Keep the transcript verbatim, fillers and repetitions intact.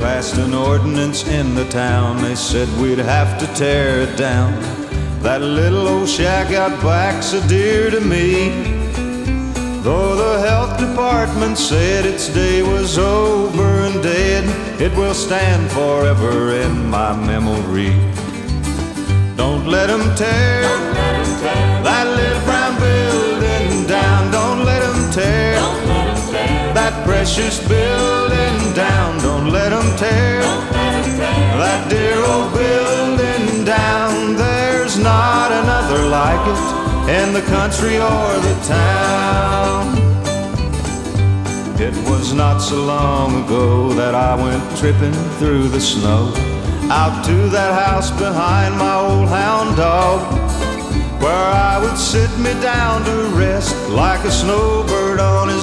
passed an ordinance in the town. They said we'd have to tear it down. That little old shack out back's so dear to me. Though the health department said its day was over and dead, it will stand forever in my memory. Don't let 'em tear, Don't let 'em tear that little brown building down. Don't let 'em tear, Don't let 'em tear that precious building down. Don't let 'em tear, Don't let 'em tear that dear old building down. There's not another like it in the country or the town. It was not so long ago that I went tripping through the snow out to that house behind my old hound dog, where I would sit me down to rest like a snowbird on his